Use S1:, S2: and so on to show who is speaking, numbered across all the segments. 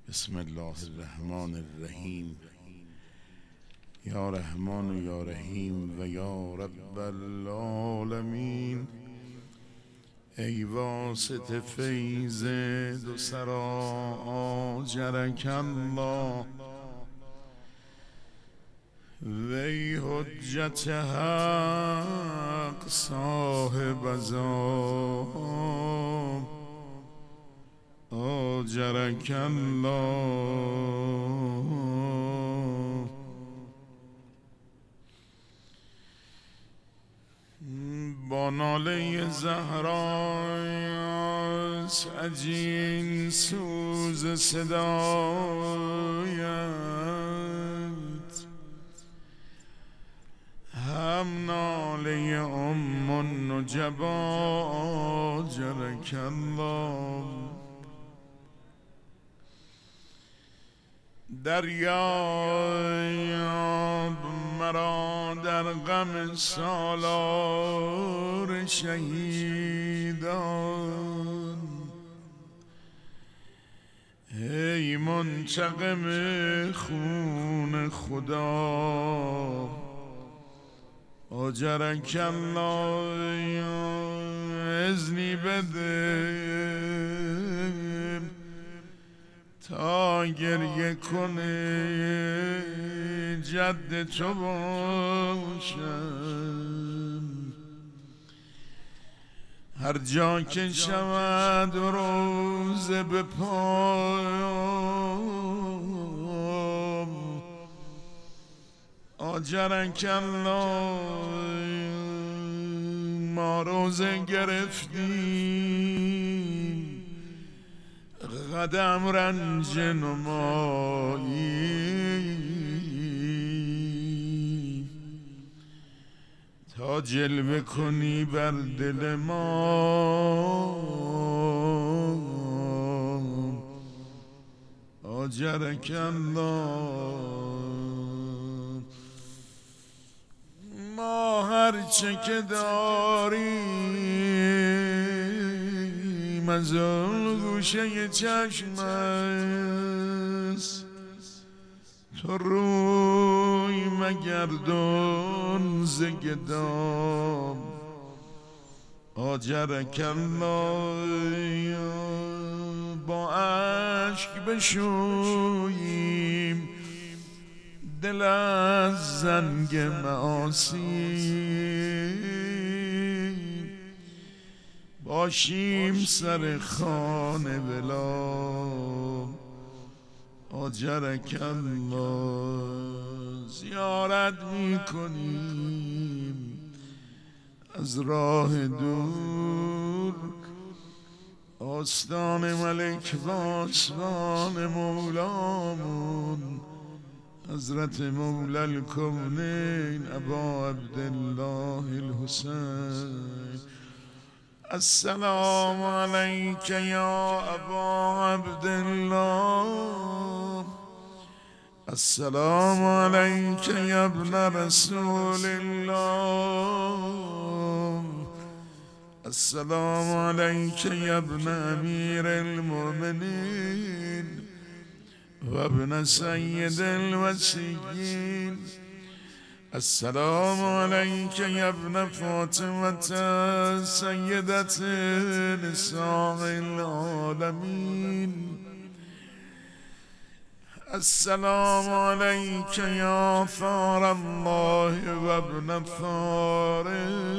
S1: بسم الله الرحمن الرحیم. یا رحمان یا رحیم و یا رب العالمین. ای واسط فیض دو سرا آجرک الله، وی حجت حق صاحب ذات آجرک الله. با ناله زهراست عجین سوز صدایت، هم ناله ام النجبا آجرک الله. دریاب مرا در غم سالار شهیدان، ای منتقم خون خدا آجرک الله. اذنی بده تا گریه کنه جد تو باشم، هر جا که شود روزه به پایم آجرک الله. ما روزه گرفتیم قدم رنج نمایی، تا جلوه کنی بر دل ما آجرک الله. ما هرچه که داریم از اون گوشه چشم است، تو روی مگردون ز گدام آجرک الله. با اشک بشوییم دل از زنگ معاصی، باشیم سر خانه بلا آجرک الله. زیارت میکنیم از راه دور آستان ملک و آسمان مولامون حضرت مولا الکونین ابا عبدالله الحسین. السلام علیک یا ابا عبدالله، السلام علیک یا ابن رسول الله، السلام علیک یا ابن امیر المؤمنین و ابن سید الوصیین، السلام علیک یا ابن فاطمة سیدة نساء العالمین، السلام علیک یا ثار الله و ابن ثار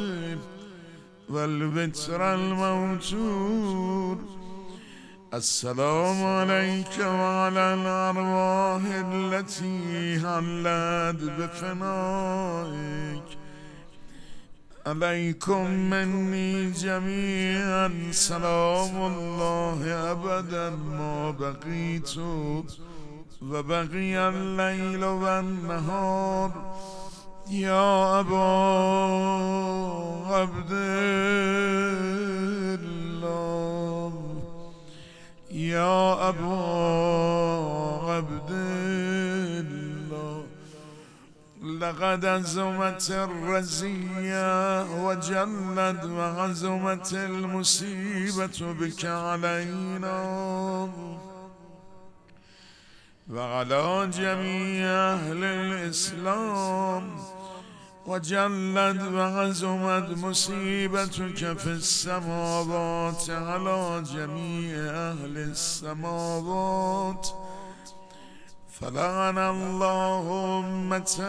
S1: و البتر الموتور، السلام علیک و علی الارواح التي حلت بفنائک، علیکم منی جمیعا سلام الله ابدا ما بقیت و بقی اللیل و النهار. یا ابا عبدالله، یا ابا عبدالله، لقد عظمت الرزیه و جلت و عظمت المصیبت بک علینا. وعلى جميع أهل الإسلام وجلت وعظمت مصيبتك في السماوات على جميع أهل السماوات فلعن الله أمة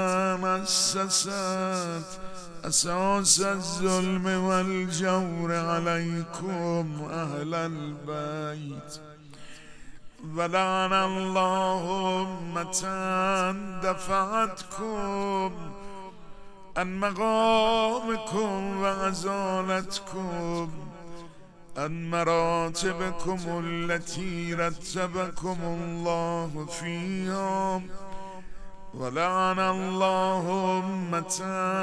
S1: أسست أساس الظلم والجور عليكم أهل البيت ولعن الله أمة دفعتكم عن مقامكم وأزالتكم عن مراتبكم التي رتبكم الله فيها ولعن الله أمة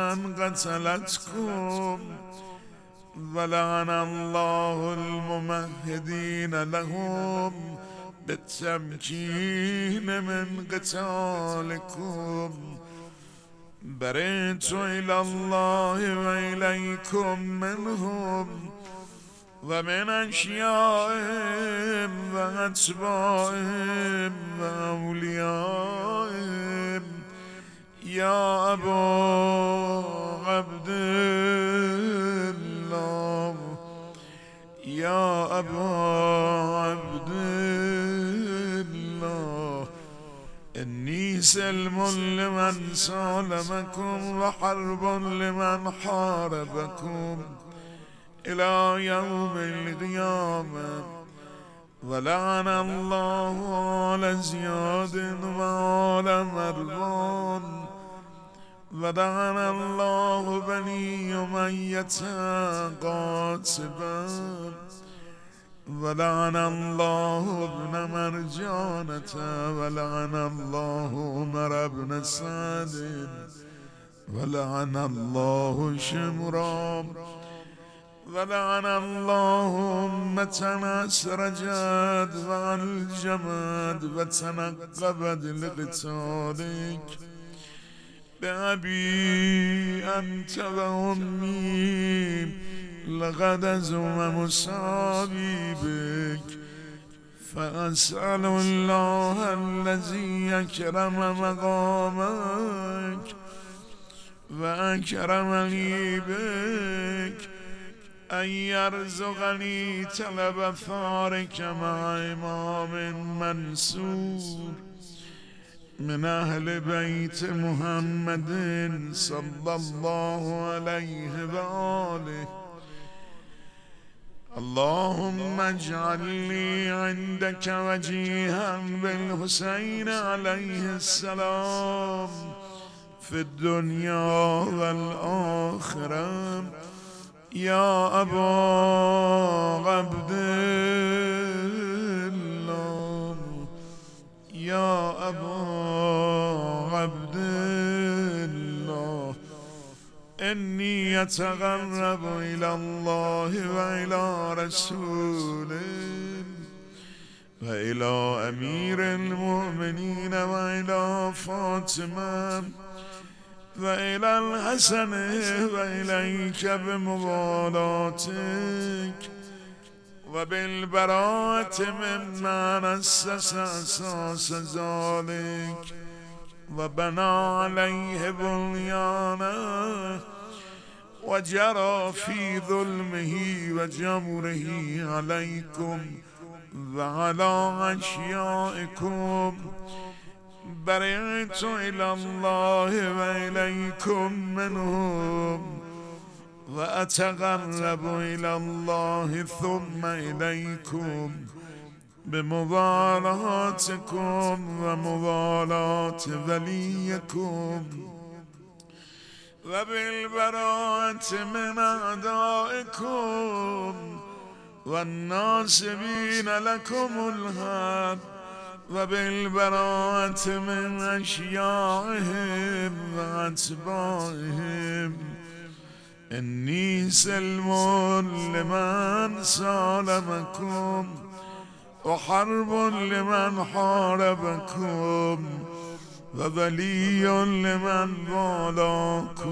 S1: قتلتكم ولعن الله الممهدين لهم بالتمكين من قتالكم برئت إلى الله وإليكم منهم ومن أشيائهم وأتباعهم وأوليائهم يا أبا عبد الله يا أبا عبد الله إني سلم لمن سالمكم وحرب لمن حاربكم إلى يوم القيامة ولعن الله آل زياد وآل مروان ولعن الله بني أمية قاتبا ولعن الله ابن مرجانة ولعن الله عمر بن سعد ولعن الله شمرا ولعن الله أمة أسرجت وألجمت وتنقبت لقتالك بأبي أنت وأمي لقد أزم مصابي بك فأسأل الله الذي أكرم مقامك وأكرمني بك أن يرزقني طلب ثارك مع إمام منصور من أهل بيت محمد صلى الله عليه وآله اللهم اجعل لي عندك وجيها بالحسين عليه السلام في الدنيا والآخرة يا أبا عبد الله يا أبا عبد الله إني أتقرب إلى الله وإلى رسوله وإلى أمير المؤمنين وإلى فاطمة وإلى الحسن وإليك بموالاتك وبالبراءة ممن أسس أساس ذلك وبنى عليه بنيانه وجرى في ظلمه وجوره عليكم وعلى أشيائكم برئت إلى الله وإليكم منهم وأتقرب إلى الله ثم إليكم بموالاتكم وموالاة وليكم وبالبراءة من أعدائكم والناصبين لكم الحق وبالبراءة من أشيائهم وأتباعهم إني سلم لمن سالمكم وحرب لمن حاربكم وولي لمن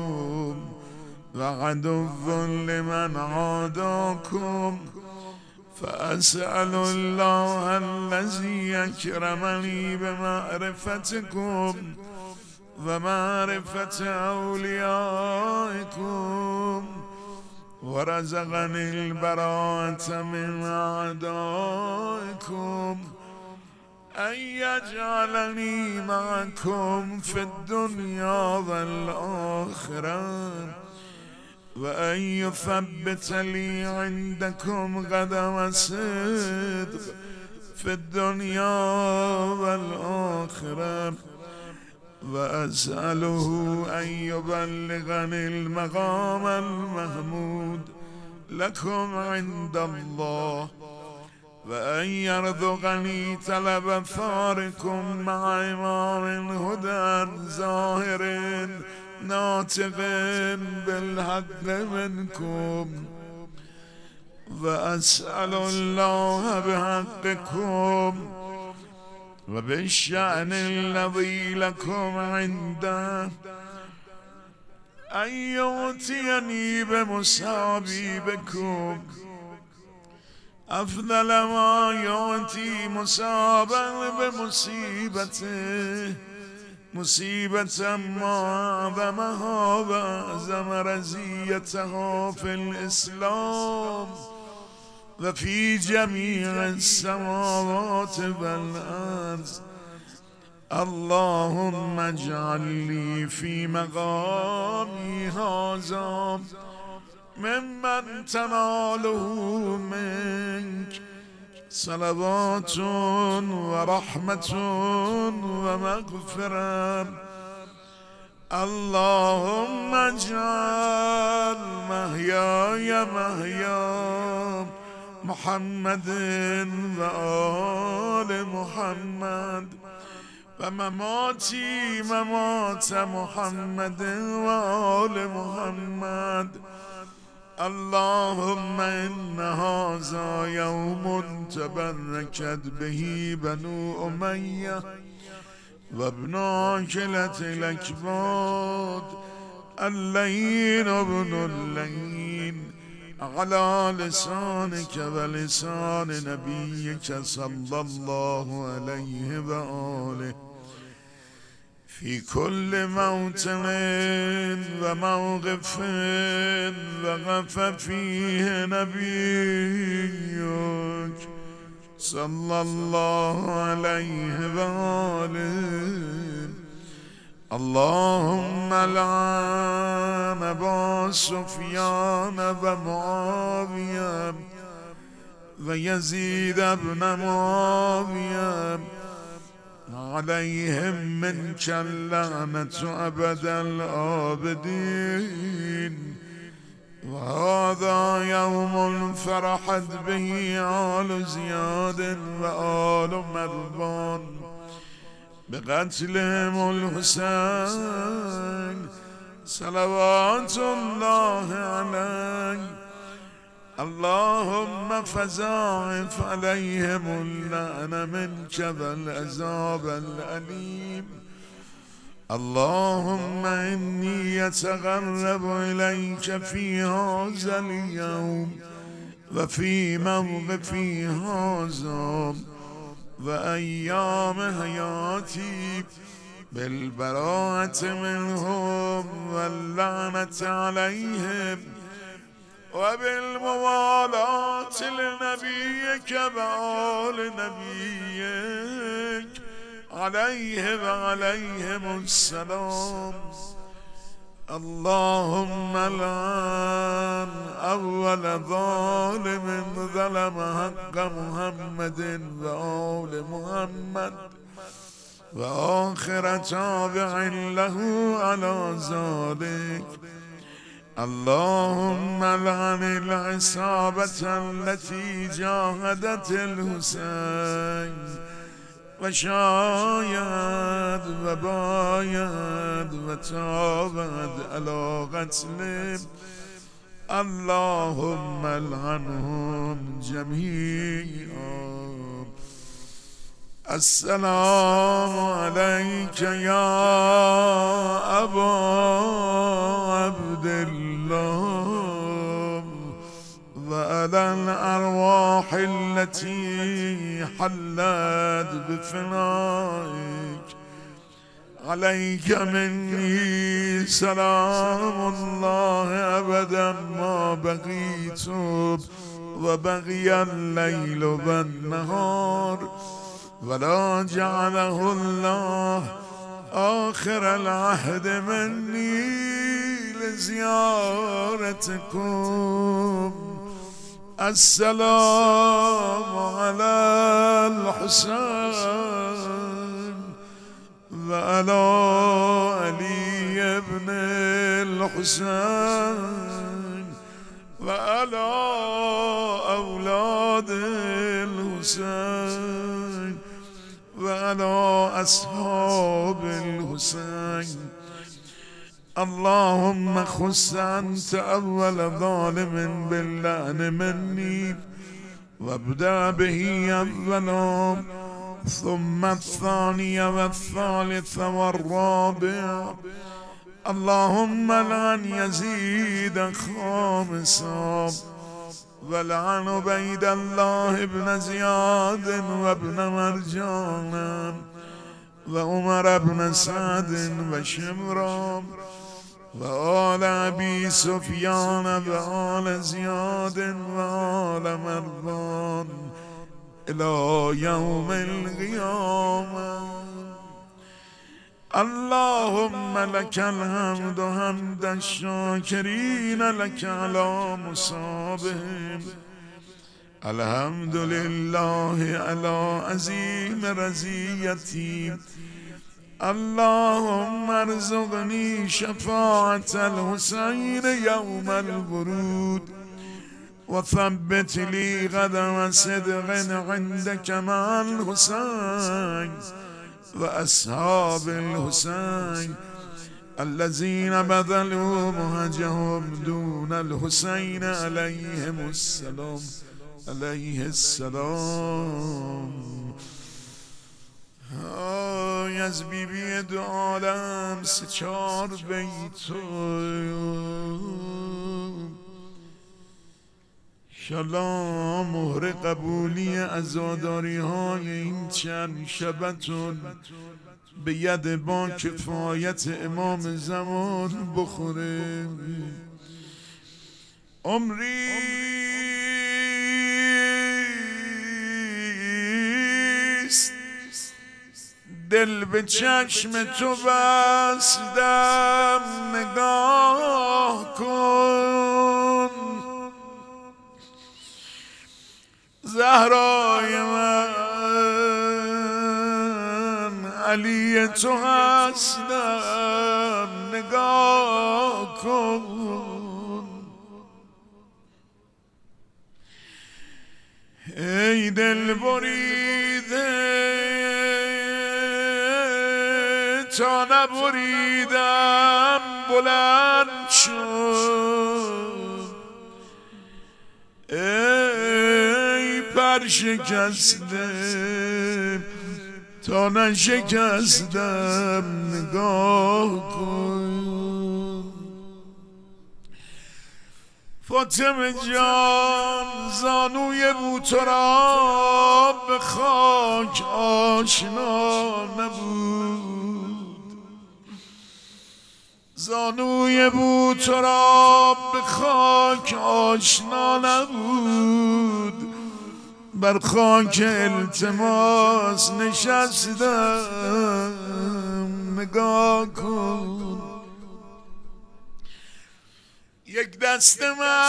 S1: والاكم وعدو لمن عاداكم فأسأل الله الذي أكرمني بمعرفتكم ومعرفة أوليائكم ورزقني البراءة من أعدائكم أن يجعلني معكم في الدنيا والآخرة وأن يثبت لي عندكم قدم صدق في الدنيا والآخرة وأسأله أن يبلغني المقام المحمود لكم عند الله وأن يرزقني طلب ثاركم مع إمام هدى ظاهر ناطق بالحق منكم وأسأل الله بحقكم وبالشأن الذي لكم عنده أن يؤتيني بمصابي بكم أفضل ما يؤتي مصابا بمصيبته مصيبة ما أعظمها وأعظم رزيتها في الإسلام وفي جميع السماوات والأرض. اللهم اجعل لي في مقامي هذا ممن تناله منك صلوات ورحمة ومغفرة. اللهم اجعل محياي محيا محمد وآل محمد ومماتي ممات محمد وآل محمد. اللهم إن هذا يوم تبركت به بنو أمية وابن عاكلة الأكباد اللين ابن اللين على لسانك ولسان نبيك صلى الله عليه وآله في كل موطن وموقف وقف فيه نبيك صلى الله عليه وآله. اللهم لعن أبا سفيان ومعاوية ويزيد بن معاوية عليهم منك اللعنة أبد الآبدين. وهذا يوم فرحت به آل زياد وآل مروان بقتلهم الحسين صلوات الله عليه. اللهم فزاعف عليهم اللعنة منك والعذاب الأليم. اللهم إني أتقرب إليك في هذا اليوم وفي موقفي هذا وأيام حياتي بالبراءة منهم واللعنة عليهم وبالموالاة لنبيك وآل نبيك عليه وعليهم السلام. اللهم لعن أول ظالم ظلم حق محمد وآل محمد وآخر تابع له على ذلك. اللهم لعن العصابة التي جاهدت الحسين وشايد وبايد وتابد على قتله. اللهم لعنهم جميعا. السلام عليك يا أبا عبد الله وعلى وإلى الأرواح التي حلت بفنائك عليك مني سلام الله أبدا ما بقيت وبقي الليل والنهار، ولا جعله الله آخر العهد مني لزيارتكم. السلام على الحسين وعلى علي بن الحسين وعلى أولاد الحسين وعلى أصحاب الحسين. اللهم خص أنت أول ظالم باللعن مني، وابدأ به أولا ثم الثاني والثالث والرابع. اللهم لعن يزيد خامسا، ولعن عبيد الله بن زياد وابن مرجان وعمر بن سعد وشمران وآل أبي سفيان وآل زياد وآل مروان إلى يوم القيامة. اللهم لك الحمد حمد الشاكرين لك على مصابهم. الحمد لله على عظيم رزيتي. اللهم ارزقني شفاعة الحسين يوم الورود، وثبت لي قدم صدق عندك مع الحسين وأصحاب الحسين الذين بذلوا مهجهم دون الحسين عليهم السلام عليه السلام. از بی بی دو عالم سه چار بیت انشالله مهر قبولی عزاداری های این چند شبتون به ید با کفایت امام زمان بخوره. عمری دل به چشم تو بستم، نگاه کن زهرای من، علی تو هستم نگاه کن. ای دل بریده تا نبریدم بلند شد، ای پر شکسته تا نشکستم نگاه کن. فاطمه جان زانوی بو تو را به خاک آشنا نبود، زانوی بو تو را به خاک آشنا نبود. بر خاک التماس نشستم نگاه کن. یک دست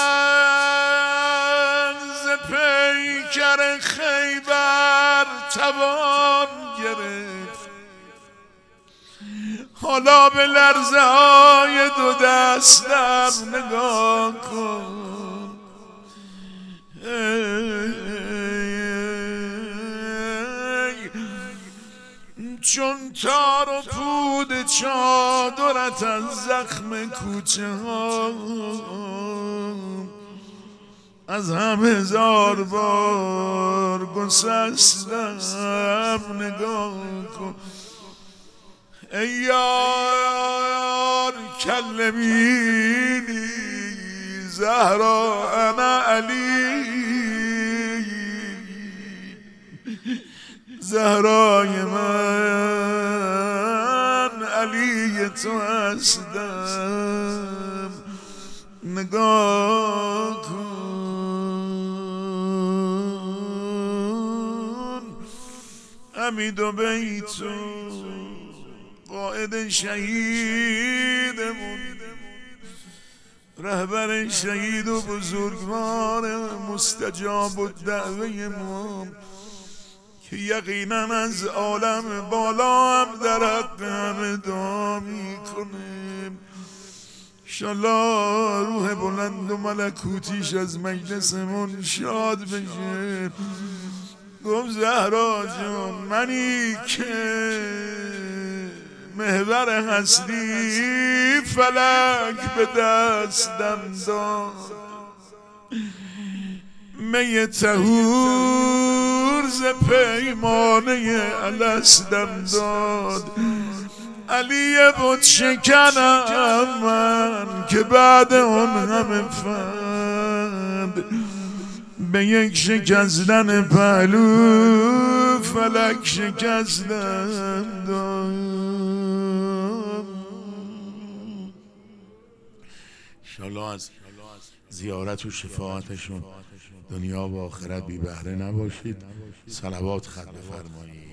S1: من ز پیکر خیبر توان گرفت، حالا به لرزه های دو دستم نگاه کن. چون تار و پود چادرت از زخم کوچه ها از هم هزار بار گسستم نگاه کن. ای یار کله بینی ز زهرا انا علی، زهرای من علی تو هستم، نگاه کن حمید و بیتو قائد شهیدمون، رهبر شهید و بزرگوار مستجاب الدعوه ما که یقینا از عالم بالا هم در حق همه دعا میکنه. انشالله روح بلند و ملکوتیش از مجلسمون شاد بشه. گفت زهرا جان منی که محور هستی فلک به دستم داد، می طهور ز پیمانه الستم داد، علی بت شکنم من که بعد اون همه فند به یک شکستن پهلو فلک شکستم داد. انشالله از زیارت و شفاعتشون دنیا و آخرت بی بهره نباشید. صلوات ختم فرمایید.